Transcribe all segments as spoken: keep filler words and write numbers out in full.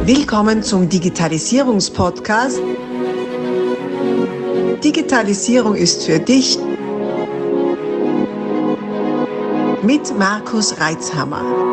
Willkommen zum Digitalisierungspodcast. Digitalisierung ist für dich mit Markus Reitzhammer.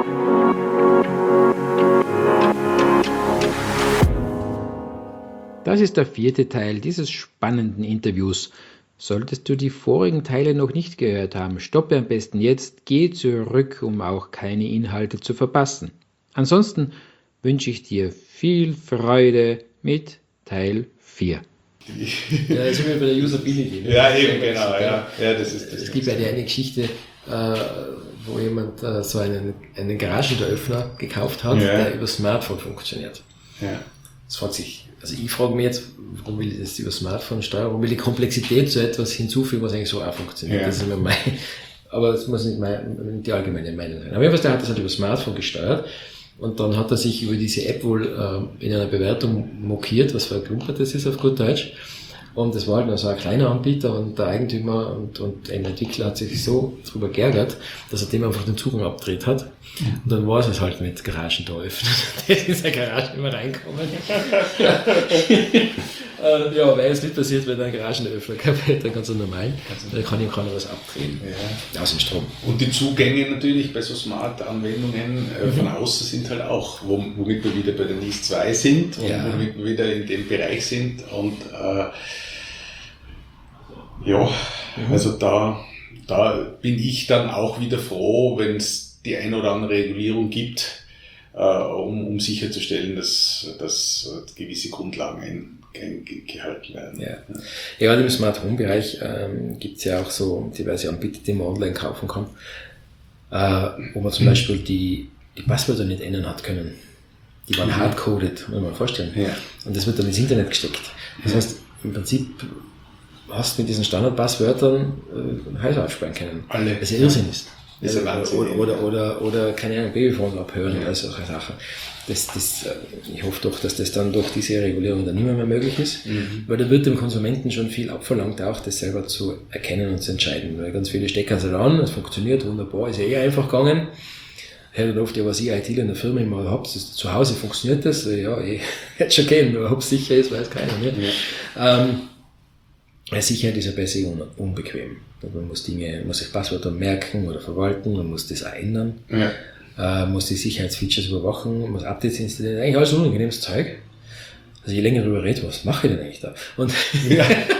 Das ist der vierte Teil dieses spannenden Interviews. Solltest du die vorigen Teile noch nicht gehört haben, stoppe am besten jetzt, geh zurück, um auch keine Inhalte zu verpassen. Ansonsten wünsche ich dir viel Freude mit Teil vier. Ja, jetzt sind wir bei der Usability. Ne? Ja, eben, genau. Ja. Ja, das ist, das es gibt ja eine Geschichte, äh, wo jemand äh, so einen, einen Garagenöffner gekauft hat, ja. der über Smartphone funktioniert. Ja. Das fand sich, also ich frage mich jetzt, warum will ich das über Smartphone steuern, warum will ich Komplexität zu etwas hinzufügen, was eigentlich so auch funktioniert. Ja. Das ist immer mein, aber das muss nicht mein, die allgemeine Meinung sein. Aber jedenfalls, der hat das halt über Smartphone gesteuert. Und dann hat er sich über diese App wohl äh, in einer Bewertung mokiert, was für ein Klumper das ist auf gut Deutsch. Und das war halt nur so ein kleiner Anbieter und der Eigentümer und, und ein Entwickler hat sich so drüber geärgert, dass er dem einfach den Zugang abgedreht hat. Und dann war es halt mit Garagentor öffnen. Der ist in seine Garage immer reinkommen. äh, ja, wäre jetzt nicht passiert, wenn er einen Garagenöffner gehabt hätte, ganz normal. Da kann ihm keiner was abdrehen. Ja. Aus dem Strom. Und die Zugänge natürlich bei so Smart-Anwendungen äh, von außen sind halt auch, womit wir wieder bei der N I S zwei sind und ja. womit wir wieder in dem Bereich sind. Und äh, ja, mhm. also da, da bin ich dann auch wieder froh, wenn es die eine oder andere Regulierung gibt, äh, um, um sicherzustellen, dass, dass gewisse Grundlagen ein, ein, gehalten werden. Ja, ja im Smart Home Bereich ähm, gibt es ja auch so diverse Anbieter, die man online kaufen kann, äh, wo man zum mhm. Beispiel die, die Passwörter nicht ändern hat können. Die waren mhm. hardcoded, muss man sich vorstellen. Ja. Und das wird dann ins Internet gesteckt. Das mhm. heißt, im Prinzip hast du mit diesen Standardpasswörtern äh, Häuser aufsparen können. Alle. Was ja Irrsinn ist. Das ist also, oder, oder, oder, oder, keine Ahnung, Babyphone abhören ja. oder solche Sachen. Das, das, ich hoffe doch, dass das dann durch diese Regulierung dann nicht mehr, mehr möglich ist, mhm. weil da wird dem Konsumenten schon viel abverlangt, auch das selber zu erkennen und zu entscheiden. Weil ganz viele stecken sie an, es funktioniert wunderbar, ist ja eh einfach gegangen. Ich höre dann oft, ja, was ich I T in der Firma immer habe, zu Hause funktioniert das, ja, eh, hätte schon gehen, aber ob es sicher ist, weiß keiner. Nicht? Ja. Ähm, Sicherheit ist ja per se un- unbequem. Man muss Dinge, muss sich Passwörter merken oder verwalten, man muss das auch ändern, ja. äh, muss die Sicherheitsfeatures überwachen, muss Updates installieren, eigentlich alles unangenehmes Zeug. Also je länger darüber rede, was mache ich denn eigentlich da? Und ja.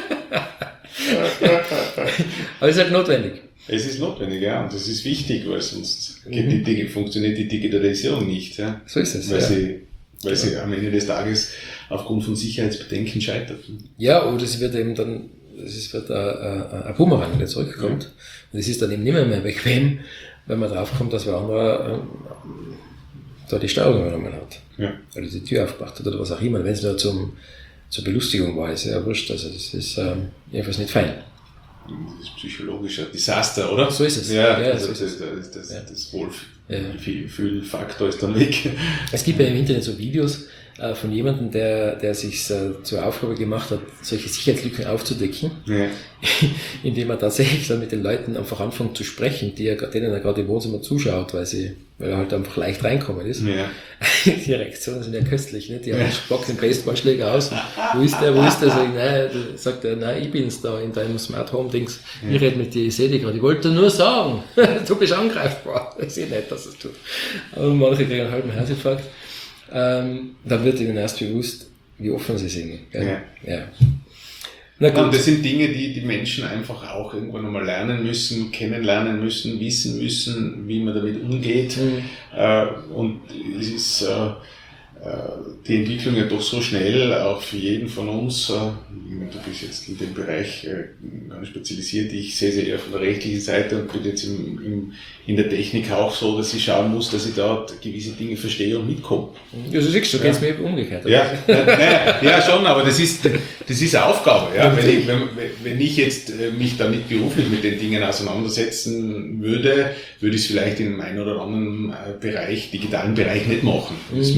Aber es ist halt notwendig. Es ist notwendig, ja, und das ist wichtig, weil sonst geht die Dinge, funktioniert die Digitalisierung nicht. Ja? So ist es. Weil, ja. sie, weil ja. sie am Ende des Tages aufgrund von Sicherheitsbedenken scheitert. Ja, oder es wird eben dann, es wird ein, ein Boomerang, der zurückkommt. Ja. Und es ist dann eben nicht mehr, mehr bequem, wenn man drauf kommt, dass wer andere ähm, da die Steuerung übernommen hat. Ja. Oder die Tür aufgemacht hat oder was auch immer. Wenn es nur zum, zur Belustigung war, ist ja wurscht. Also das ist ähm, jedenfalls nicht fein. Das ist psychologischer Desaster, oder? So ist es. Ja, ja also so das, ist das, das, ja. das Wohlfühlfaktor ist dann weg. Es gibt ja im Internet so Videos äh, von jemandem, der, der sich äh, zur Aufgabe gemacht hat, solche Sicherheitslücken aufzudecken, ja. indem er tatsächlich dann mit den Leuten einfach anfängt zu sprechen, die er, denen er gerade im Wohnzimmer zuschaut, weil sie, weil er halt einfach leicht reinkommen ist. Ja. Die Reaktionen sind ja köstlich, nicht? Die haben Spock den Baseballschläger aus. Wo ist der, wo ist der? Sag ich, nein, sagt er, nein, ich bin's da in deinem Smart Home Dings. Ja. Ich rede mit dir, ich sehe dich gerade. Ich wollte nur sagen, du bist angreifbar. Ich sehe nicht, dass es tut. Aber manche kriegen einen halben Herzinfarkt. Ähm, dann wird ihnen erst bewusst, wie offen sie sind. Gell? Ja. Ja. Na gut. Und das sind Dinge, die die Menschen einfach auch irgendwann einmal lernen müssen, kennenlernen müssen, wissen müssen, wie man damit umgeht. Mhm. Äh, und es ist äh, die Entwicklung ja doch so schnell, auch für jeden von uns. Du bist jetzt in dem Bereich gar nicht spezialisiert. Ich sehe sie eher von der rechtlichen Seite und bin jetzt im, im, in der Technik auch so, dass ich schauen muss, dass ich dort gewisse Dinge verstehe und mitkomme. Ja, so siehst du, du kennst mich umgekehrt. Oder? Ja, nein, ja, schon, aber das ist, das ist eine Aufgabe. Ja. Wenn, ich, wenn, wenn ich jetzt mich damit beruflich mit den Dingen auseinandersetzen würde, würde ich es vielleicht in einem einen oder anderen Bereich, digitalen Bereich nicht machen. Das mhm. mich interessiert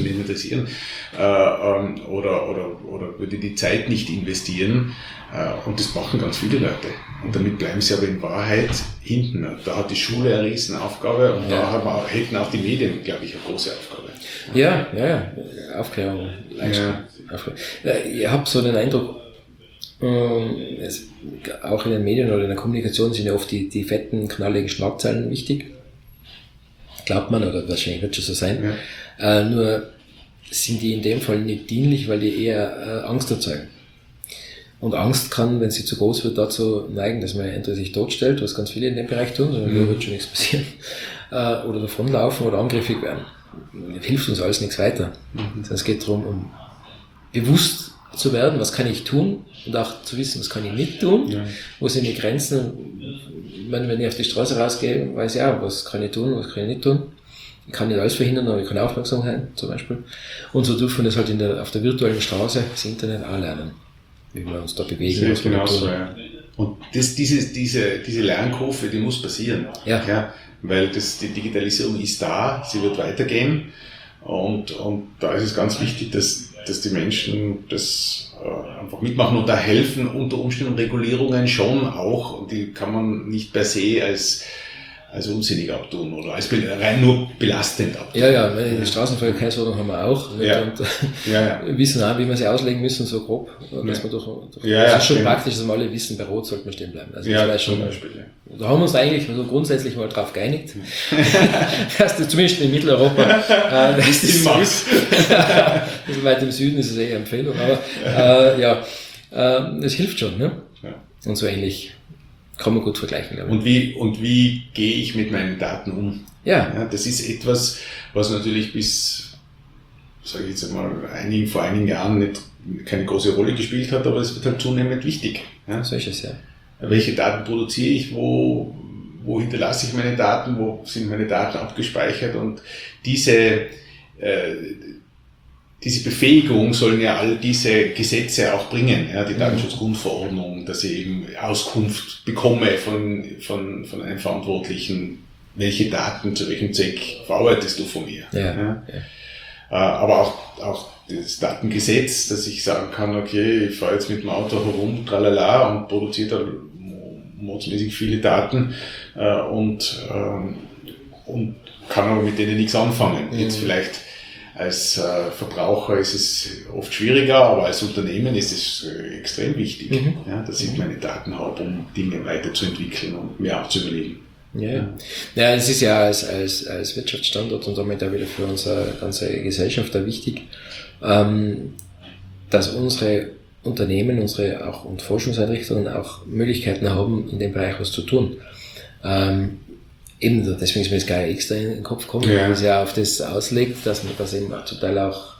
investieren äh, ähm, oder, oder, oder würde die Zeit nicht investieren. Äh, und das machen ganz viele Leute. Und damit bleiben sie aber in Wahrheit hinten. Da hat die Schule eine riesen Aufgabe und ja. da haben wir, hätten auch die Medien, glaube ich, eine große Aufgabe. Ja, ja, ja. Aufklärung. Ja. Aufklärung. Ich habe so den Eindruck, es, auch in den Medien oder in der Kommunikation sind ja oft die, die fetten, knalligen Schlagzeilen wichtig. Glaubt man, oder wahrscheinlich wird schon so sein. Ja. Äh, nur sind die in dem Fall nicht dienlich, weil die eher äh, Angst erzeugen. Und Angst kann, wenn sie zu groß wird, dazu neigen, dass man entweder sich totstellt, was ganz viele in dem Bereich tun, sondern mhm. da wird schon nichts passieren, äh, oder davonlaufen oder angriffig werden. Das hilft uns alles nichts weiter. Mhm. Es geht darum, um bewusst zu werden, was kann ich tun und auch zu wissen, was kann ich nicht tun, ja. wo sind die Grenzen. Wenn, wenn ich auf die Straße rausgehe, weiß ich auch, was kann ich tun, was kann ich nicht tun. Ich kann nicht alles verhindern, aber ich kann aufmerksam sein, zum Beispiel. Und so dürfen wir das halt in der, auf der virtuellen Straße, das Internet auch lernen, wie wir uns da bewegen. Das genau so, ja. Und das, diese, diese, diese Lernkurve, die muss passieren. Ja. Ja, weil das, die Digitalisierung ist da, sie wird weitergehen. Und, und da ist es ganz wichtig, dass, dass die Menschen das äh, einfach mitmachen und da helfen unter Umständen Regulierungen schon auch. Und die kann man nicht per se als, als unsinnig abtun oder als rein nur belastend abtun. Ja, ja, weil die Straßenverkehrsordnung haben wir auch. Ja. Und ja, ja. wir wissen auch, wie wir sie auslegen müssen, so grob. Dass ja. man durch, durch, ja, das ja, ist schon stimmt. praktisch, dass wir alle wissen, bei Rot sollte man stehen bleiben. Also ja, das schon, zum Beispiel. Ja. Da haben wir uns eigentlich so grundsätzlich mal drauf geeinigt. dass das zumindest in Mitteleuropa, äh, das ist so ist. Also weit im Süden ist es eher eine Empfehlung, aber äh, ja, äh, das hilft schon. Ne? Ja. Und so ähnlich kann man gut vergleichen. Glaube ich. Und wie, und wie gehe ich mit meinen Daten um? Ja. Ja, das ist etwas, was natürlich bis, sage ich jetzt einmal, einigen, vor einigen Jahren nicht, keine große Rolle gespielt hat, aber es wird halt zunehmend wichtig. Ja? So ist es, ja. Welche Daten produziere ich, wo, wo hinterlasse ich meine Daten, wo sind meine Daten abgespeichert und diese, äh, diese Befähigung sollen ja all diese Gesetze auch bringen, ja, die Datenschutzgrundverordnung, dass ich eben Auskunft bekomme von, von, von einem Verantwortlichen, welche Daten zu welchem Zweck verarbeitest du von mir. Ja, ja. Ja. Aber auch, auch das Datengesetz, dass ich sagen kann, okay, ich fahre jetzt mit dem Auto herum, tralala, und produziere da mordsmäßig viele Daten äh, und, ähm, und kann aber mit denen nichts anfangen. Mhm. Jetzt vielleicht als äh, Verbraucher ist es oft schwieriger, aber als Unternehmen ist es äh, extrem wichtig, mhm. ja, dass ich meine Daten habe, um Dinge weiterzuentwickeln und mir auch zu überlegen. Ja, ja. Ja, es ist ja als, als, als Wirtschaftsstandort und damit auch wieder für unsere ganze Gesellschaft da wichtig, ähm, dass unsere Unternehmen, unsere auch und Forschungseinrichtungen auch Möglichkeiten haben, in dem Bereich was zu tun. Ähm, eben, deswegen ist mir das gar extra in den Kopf gekommen, ja. weil es ja auf das auslegt, dass man das eben zum Teil auch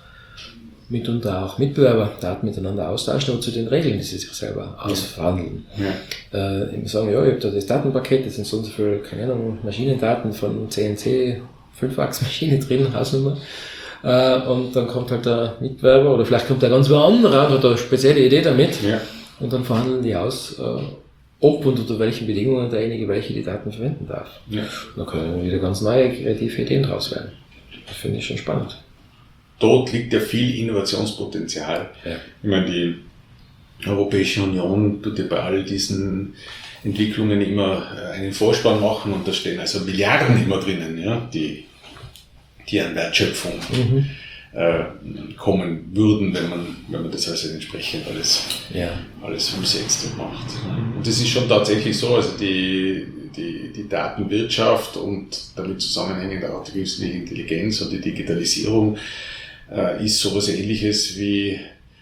mitunter auch Mitbewerber Daten miteinander austauschen, aber zu den Regeln, die sie sich selber ausverhandeln. Ja. Äh, sagen, ja, ich habe da das Datenpaket, das sind so und so viele, keine Ahnung, Maschinendaten von C N C, fünf-Achs-Maschine drin, Hausnummer. Äh, und dann kommt halt der Mitbewerber oder vielleicht kommt der ganz wer anderer und hat eine spezielle Idee damit. Ja. Und dann verhandeln die aus, äh, ob und unter welchen Bedingungen derjenige welche die Daten verwenden darf. Ja. Dann können wieder ganz neue kreative Ideen draus werden. Das finde ich schon spannend. Dort liegt ja viel Innovationspotenzial. Ja. Ich meine, die Europäische Union tut ja bei all diesen Entwicklungen immer einen Vorspann machen und da stehen also Milliarden immer drinnen, ja, die, die an Wertschöpfung mhm. äh, kommen würden, wenn man, wenn man das also entsprechend alles, ja. alles umsetzt und macht. Mhm. Und das ist schon tatsächlich so, also die, die, die Datenwirtschaft und damit zusammenhängend auch die künstliche Intelligenz und die Digitalisierung äh, ist sowas Ähnliches wie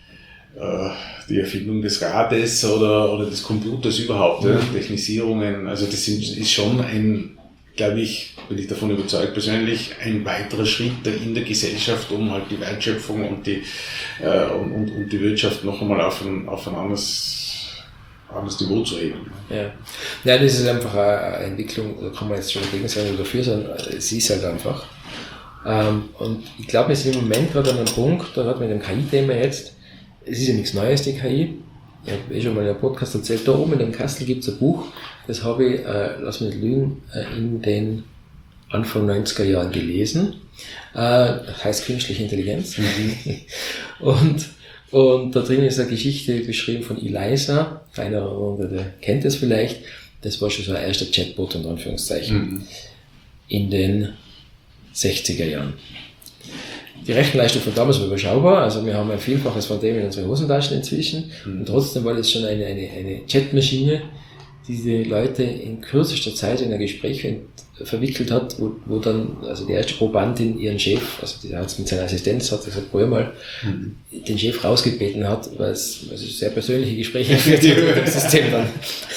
äh, die Erfindung des Rades oder, oder des Computers überhaupt, mhm. ja, Technisierungen. Also das sind, ist schon ein, glaube ich, bin ich davon überzeugt persönlich, ein weiterer Schritt in der Gesellschaft, um halt die Wertschöpfung und die, äh, und, und, und die Wirtschaft noch einmal auf ein, auf ein anderes, anderes Niveau zu heben. Ja. Ja, das ist einfach eine Entwicklung, da kann man jetzt schon dagegen sein oder dafür sein, es ist halt einfach. Ähm, und ich glaube, wir sind im Moment gerade an einem Punkt, da hat mit dem K I-Thema jetzt, es ist ja nichts Neues, die K I. Ich habe eh schon mal in einem Podcast erzählt, da oben in dem Kastel gibt es ein Buch, das habe ich, äh, lass mich nicht lügen, äh, in den Anfang neunziger Jahren gelesen. Äh, heißt Künstliche Intelligenz. und, und da drin ist eine Geschichte beschrieben von Eliza. Einer oder der kennt es vielleicht. Das war schon so ein erster Chatbot, in Anführungszeichen, mhm. in den sechziger Jahren. Die Rechenleistung von damals war überschaubar, also wir haben ein Vielfaches von dem in unseren Hosentaschen inzwischen, mhm. und trotzdem war das schon eine, eine, eine Chatmaschine, die die Leute in kürzester Zeit in ein Gespräch verwickelt hat, wo, wo dann, also die erste Probandin ihren Chef, also die hat es mit seiner Assistenz, hat gesagt, probier mal, mhm. den Chef rausgebeten hat, weil es, weil es sehr persönliche Gespräche geführt hat mit dem System dann.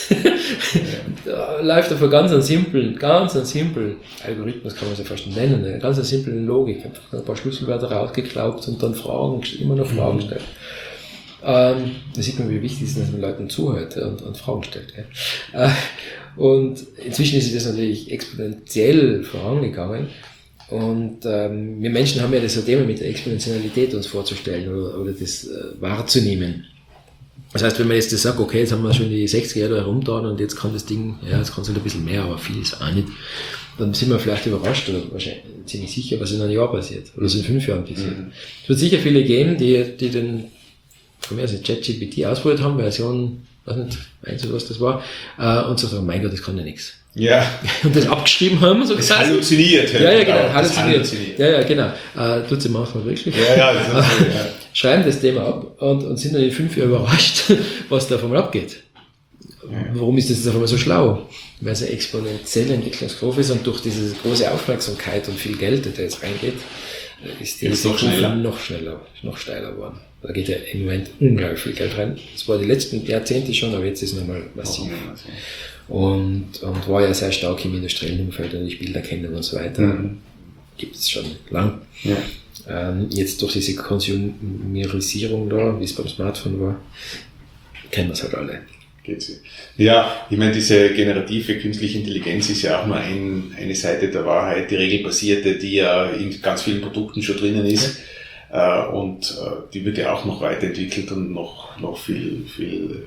Da läuft auf einen ganz einen simplen, ganz einen simplen Algorithmus, kann man es ja fast nennen, eine ganz eine simple Logik, einfach ein paar Schlüsselwörter rausgeklaubt und dann Fragen, immer noch Fragen mhm. stellt. Ähm, da sieht man, wie wichtig es ist, dass man Leuten zuhört und, und Fragen stellt. Gell? Äh, und inzwischen ist das natürlich exponentiell vorangegangen. Und ähm, wir Menschen haben ja das Thema mit der Exponentialität uns vorzustellen oder, oder das äh, wahrzunehmen. Das heißt, wenn man jetzt das sagt, okay, jetzt haben wir schon die sechziger Jahre herumgetan und jetzt kann das Ding, ja, jetzt kann es halt ein bisschen mehr, aber viel ist auch nicht, dann sind wir vielleicht überrascht oder wahrscheinlich ziemlich sicher, was in einem Jahr passiert oder was in fünf Jahren passiert. Mhm. Es wird sicher viele geben, die, die den von mir, also ChatGPT ausprobiert haben, Version, weiß nicht, eins oder was das war, äh, und so sagen, mein Gott, das kann ja nichts. Ja. Und das abgeschrieben haben, so das gesagt. Halluziniert. Ja, ja, genau, das halluziniert. halluziniert. Ja, ja, genau. Äh, tut sie manchmal wirklich. Ja, ja, das ist so, ja. Schreiben das Thema ab und, und sind dann in fünf Jahren überrascht, was da auf einmal abgeht. Ja. Warum ist das jetzt auf einmal so schlau? Weil es eine exponentielle Entwicklungskurve ist und durch diese große Aufmerksamkeit und viel Geld, das da jetzt reingeht, ist die noch schneller. noch schneller, noch steiler geworden. Da geht ja im Moment unglaublich viel Geld rein. Das war die letzten Jahrzehnte schon, aber jetzt ist es nochmal massiv. Und, und war ja sehr stark im industriellen Umfeld, und die Bilderkennung und so weiter. Mhm. Gibt es schon lang. Ja. Ähm, jetzt durch diese Konsumerisierung da, wie es beim Smartphone war, kennen wir es halt alle. Geht's. Ja, ich meine, diese generative künstliche Intelligenz ist ja auch nur ein, eine Seite der Wahrheit, die regelbasierte, die ja in ganz vielen Produkten schon drinnen ist. Ja. Äh, und äh, die wird ja auch noch weiterentwickelt und noch, noch viel, viel.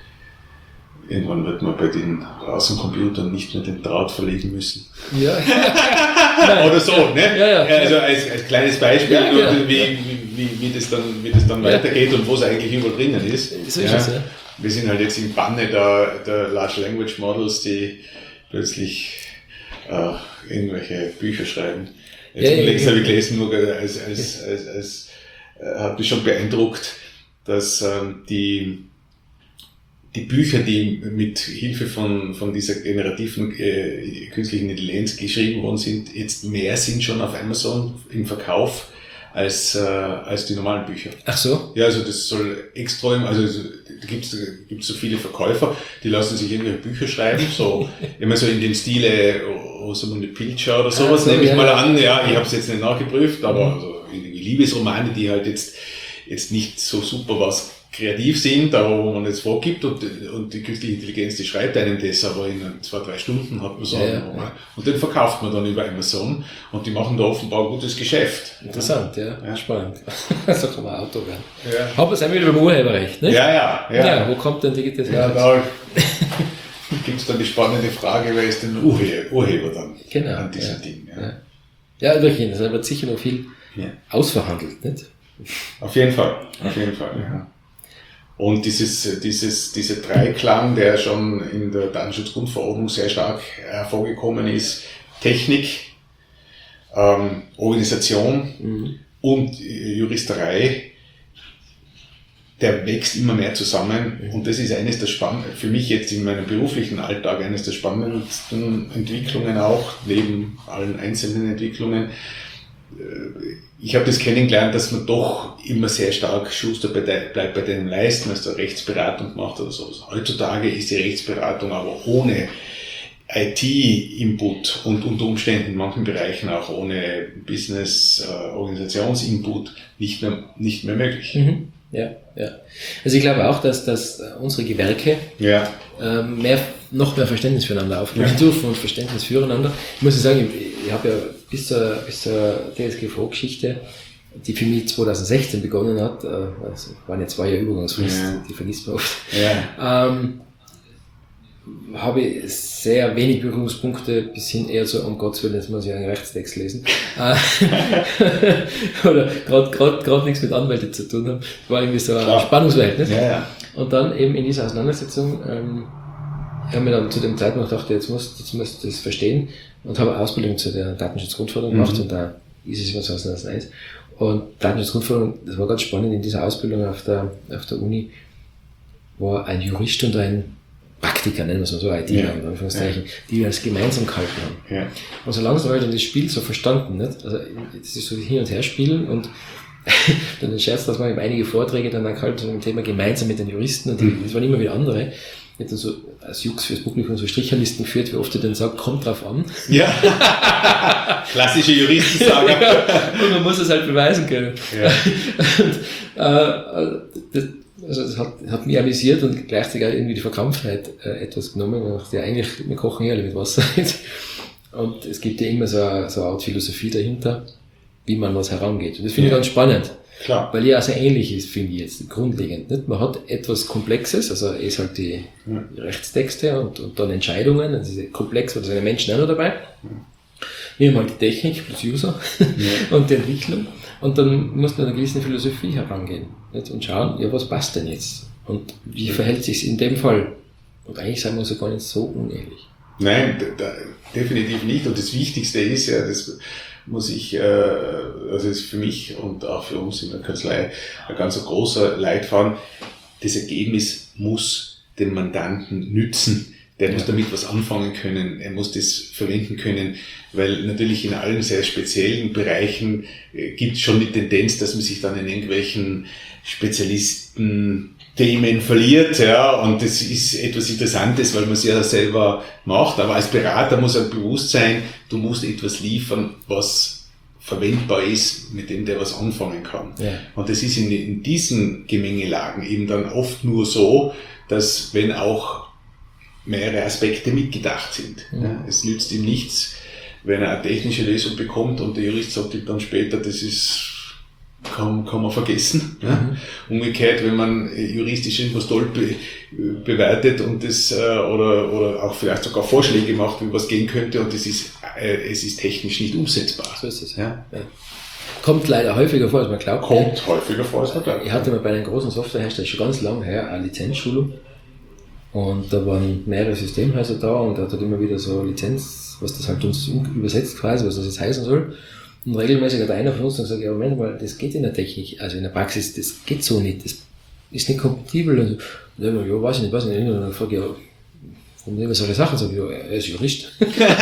Äh, irgendwann wird man bei den Außencomputern nicht mehr den Draht verlegen müssen. Ja. Oder so, ne? Ja, ja. Also als, als kleines Beispiel, ja, ja. Wie, wie, wie, das dann, wie das dann ja. weitergeht und wo es eigentlich überall drinnen ist. So ist ja. es, ja. Wir sind halt jetzt im Banne der, der Large Language Models, die plötzlich äh, irgendwelche Bücher schreiben. Jetzt ja, unlängst ja, ja. habe ich gelesen, nur als, als, als, als äh, hat mich schon beeindruckt, dass ähm, die, die Bücher, die mit Hilfe von, von dieser generativen äh, künstlichen Intelligenz geschrieben worden sind, jetzt mehr sind schon auf Amazon im Verkauf als, äh, als die normalen Bücher. Ach so? Ja, also das soll extrem, also da gibt's, gibt's so viele Verkäufer, die lassen sich irgendwelche Bücher schreiben, so immer so in dem Stile Rosamunde Pilcher oder sowas, so, nehme ich ja, mal ja. an, ja, ich habe es jetzt nicht nachgeprüft, aber also Liebesromane, die halt jetzt, jetzt nicht so super was kreativ sind, aber wo man jetzt vorgibt und, und die künstliche Intelligenz, die schreibt einem das, aber in zwei, drei Stunden hat man so ja, einen ja, Roman. ja. Und den verkauft man dann über Amazon und die machen da offenbar ein gutes Geschäft. Interessant, ja, ja. Spannend. So kann man Auto werden. Ja. Aber es ist wieder beim Urheberrecht, ne? Ja, ja, ja. Ja, wo kommt denn digitales Ja, da gibt es dann die spannende Frage, wer ist denn der Urheber, Urheber dann genau, an diesem ja. Ding? Ja, ja. ja wirklich, da wird sicher noch viel ja. ausverhandelt, nicht? Auf jeden Fall, auf jeden Fall, ja. Und dieses, dieses, dieser Dreiklang, der schon in der Datenschutzgrundverordnung sehr stark hervorgekommen ist, Technik, ähm, Organisation mhm. und Juristerei, der wächst immer mehr zusammen. Mhm. Und das ist eines der spannendsten, für mich jetzt in meinem beruflichen Alltag, eines der spannendsten Entwicklungen auch, neben allen einzelnen Entwicklungen. Ich habe das kennengelernt, dass man doch immer sehr stark Schuster bleibt bei dem leisten, als der Rechtsberatung macht oder so. Heutzutage ist die Rechtsberatung aber ohne I T-Input und unter Umständen in manchen Bereichen auch ohne Business-Organisations-Input nicht mehr, nicht mehr möglich. Mhm. Ja, ja. Also ich glaube auch, dass, dass unsere Gewerke ja. äh, mehr, noch mehr Verständnis füreinander aufbringen ja. dürfen und Verständnis füreinander. Ich muss sagen, ich, ich habe ja bis zur, bis zur D S G V-Geschichte, die für mich zwanzig sechzehn begonnen hat, äh, also waren ja zwei Jahre Übergangsfrist, ja. die vergisst man oft, ja. ähm, habe ich sehr wenig Berührungspunkte, bis hin eher so, um Gottes Willen, jetzt muss ich einen Rechtstext lesen. Oder gerade gerade gerade nichts mit Anwälten zu tun haben. Das war irgendwie so ein Klar. Spannungsverhältnis. Ja, ja. Und dann eben in dieser Auseinandersetzung ähm, habe mir dann zu dem Zeitpunkt gedacht, jetzt muss jetzt muss das verstehen und habe eine Ausbildung zu der Datenschutzgrundverordnung gemacht mhm. und da ist es immer so zweitausendeins. Und Datenschutzgrundverordnung, das war ganz spannend in dieser Ausbildung auf der auf der Uni, war ein Jurist und ein Praktiker, nennen wir es mal so, I T, ja. in Anführungszeichen, ja. die wir als gemeinsam gehalten haben. Ja. Und so langsam habe ich dann das Spiel so verstanden, nicht? Also, das ist so hin und her spielen und dann scherzt, dass man eben einige Vorträge dann gehalten zum Thema gemeinsam mit den Juristen und die, mhm. das waren immer wieder andere. Ich habe dann so als Jux fürs Publikum so Stricherlisten geführt, wie oft er dann sagt, kommt drauf an. Ja. Klassische Juristensage. Ja. Und man muss es halt beweisen können. Ja. Und, äh, das, Also das hat, hat mich amüsiert und gleichzeitig auch irgendwie die Verkrampftheit äh, etwas genommen. Ich dachte, ja, eigentlich, wir kochen ja alle mit Wasser. Und es gibt ja immer so eine, so eine Art Philosophie dahinter, wie man was herangeht. Und das finde ja. ich ganz spannend. Klar. Weil ja auch sehr ähnlich ist, finde ich jetzt, grundlegend. Nicht? Man hat etwas Komplexes, also es ist halt die ja. Rechtstexte und, und dann Entscheidungen, das ist komplex, weil da sind Menschen auch noch dabei. Ja. Wir haben halt die Technik plus User ja. und die Entwicklung. Und dann muss man einer gewissen Philosophie herangehen, nicht? Und schauen, ja, was passt denn jetzt? Und wie ja. verhält sich's in dem Fall? Und eigentlich sind wir so gar nicht so unähnlich. Nein, da, da, definitiv nicht. Und das Wichtigste ist ja, das muss ich, äh, also ist für mich und auch für uns in der Kanzlei ein ganz großer Leitfaden, das Ergebnis muss den Mandanten nützen. Der muss damit was anfangen können, er muss das verwenden können, weil natürlich in allen sehr speziellen Bereichen äh, gibt es schon die Tendenz, dass man sich dann in irgendwelchen Spezialisten-Themen verliert, ja, und das ist etwas Interessantes, weil man es ja selber macht, aber als Berater muss einem bewusst sein, du musst etwas liefern, was verwendbar ist, mit dem der was anfangen kann. Ja. Und das ist in, in diesen Gemengelagen eben dann oft nur so, dass wenn auch mehrere Aspekte mitgedacht sind. Mhm. Ja, es nützt ihm nichts, wenn er eine technische Lösung bekommt und der Jurist sagt ihm dann später, das ist, kann, kann man vergessen. Mhm. Ja. Umgekehrt, wenn man juristisch irgendwas toll be, bewertet und das, oder, oder auch vielleicht sogar Vorschläge macht, wie was gehen könnte und das ist, es ist technisch nicht umsetzbar. So ist es. Ja. Ja. Kommt leider häufiger vor, als man glaubt. Kommt ja. häufiger vor, als man glaubt. Ich hatte mal bei einem großen Softwarehersteller schon ganz lange her eine Lizenzschulung. Und da waren mehrere Systemhäuser da und er hat halt immer wieder so Lizenz, was das halt uns übersetzt quasi, was das jetzt heißen soll. Und regelmäßig hat einer von uns dann gesagt, ja Moment mal, das geht in der Technik, also in der Praxis, das geht so nicht, das ist nicht kompatibel. Und dann habe ich, ja, weiß ich nicht, weiß ich nicht. Und dann frage ich, ja, warum nehmen wir solche Sachen? Sag ich, ja, er ist Jurist.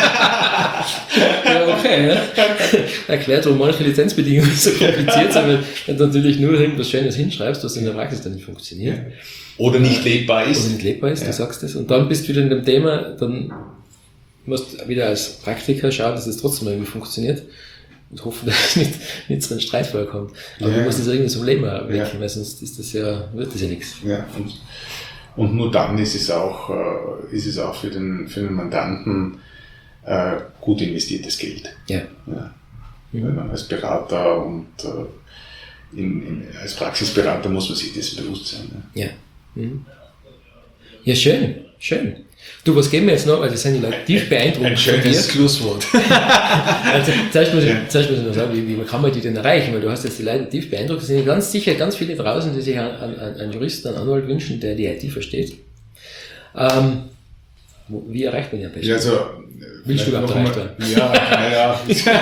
Ja, okay, ja. Erklärt, warum manche Lizenzbedingungen so kompliziert sind, weil du natürlich nur irgendwas Schönes hinschreibst, was in der Praxis dann nicht funktioniert. Oder nicht lebbar ist. Oder nicht lebbar ist, ja. Du sagst das. Und dann bist du wieder in dem Thema, dann musst du wieder als Praktiker schauen, dass es trotzdem irgendwie funktioniert und hoffen, dass nicht, nicht zu einem Streitfall kommt. Aber ja. Du musst das irgendwie zum Leben erwecken, ja. Weil sonst ist das ja, wird das ja nichts. Ja. Und, und nur dann ist es auch, äh, ist es auch für den, für den Mandanten äh, gut investiertes Geld. Ja. Ja. Mhm. Wenn man als Berater und äh, in, in, als Praxisberater muss man sich das bewusst sein. Ne? Ja. Mhm. Ja, schön, schön. Du, was geben wir jetzt noch? Weil das sind die Leute tief beeindruckt. Ein schönes Schlusswort. Also, zuerst muss ich, zuerst muss ich noch sagen, wie, wie kann man die denn erreichen? Weil du hast jetzt die Leute tief beeindruckt. Es sind ganz sicher ganz viele draußen, die sich einen, einen Juristen, einen Anwalt wünschen, der die I T versteht. Ähm, wie erreicht man die am besten? Ja, also, willst du überhaupt erreicht werden? Ja, naja.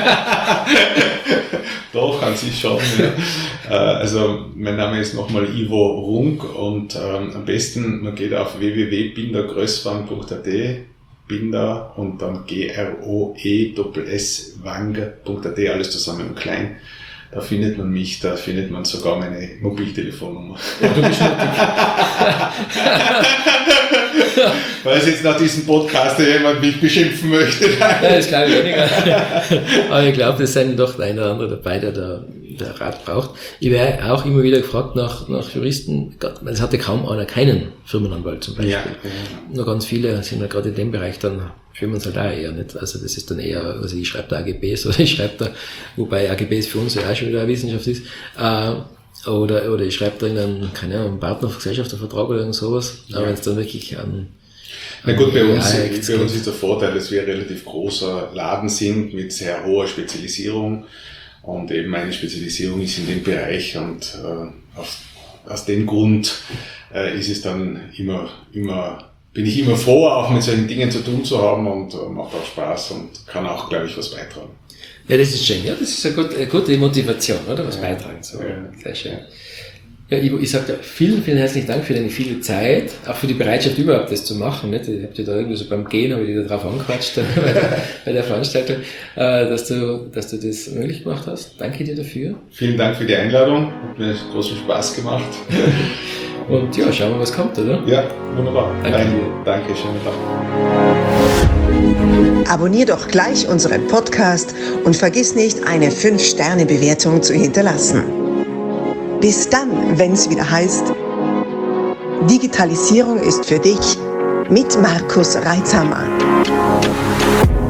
Doch, an sich schon. Ja. Also mein Name ist nochmal Ivo Runk und ähm, am besten man geht auf w w w punkt binder größwang punkt a t, Binder und dann G R O E S S Wang punkt a t, alles zusammen und klein. Da findet man mich, da findet man sogar meine Mobiltelefonnummer. Ja, du bist Falls jetzt nach diesem Podcast jemand mich beschimpfen möchte. Ja, das glaube ich weniger. Aber ich glaube, es sind doch der eine oder andere dabei, der da der Rat braucht. Ich werde auch immer wieder gefragt nach, nach Juristen. Es hatte kaum einer keinen Firmenanwalt zum Beispiel. Ja, ja. Nur ganz viele sind ja gerade in dem Bereich dann Firmen halt auch eher nicht. Also das ist dann eher, also ich schreibe da A G Bs oder ich schreibe da, wobei A G Bs für uns ja auch schon wieder eine Wissenschaft ist, äh, oder, oder ich schreibe da in einen, keine Ahnung, einen Partner- Gesellschaftervertrag oder irgend sowas. Aber ja. Wenn es dann wirklich an, Na gut, bei uns, Ja, bei uns ist der Vorteil, dass wir ein relativ großer Laden sind mit sehr hoher Spezialisierung und eben meine Spezialisierung ist in dem Bereich und äh, aus, aus dem Grund äh, ist es dann immer, immer, bin ich immer froh, auch mit solchen Dingen zu tun zu haben und äh, macht auch Spaß und kann auch, glaube ich, was beitragen. Ja, das ist schön. Ja, das ist eine gute, eine gute Motivation, oder? Was beitragen zu wollen. Sehr schön. Ja, Ivo, ich sage dir vielen, vielen herzlichen Dank für deine viele Zeit, auch für die Bereitschaft überhaupt, das zu machen. Nicht? Ich habe dir da irgendwie so beim Gehen, habe ich dich da drauf angequatscht bei, der, bei der Veranstaltung, äh, dass du, dass du das möglich gemacht hast. Danke dir dafür. Vielen Dank für die Einladung. Hat mir großen Spaß gemacht. Und ja, schauen wir, was kommt, oder? Ja, wunderbar. Danke. Danke, danke schönen Tag. Abonnier doch gleich unseren Podcast und vergiss nicht, eine fünf Sterne Bewertung zu hinterlassen. Bis dann, wenn es wieder heißt, Digitalisierung ist für dich mit Markus Reitzhammer.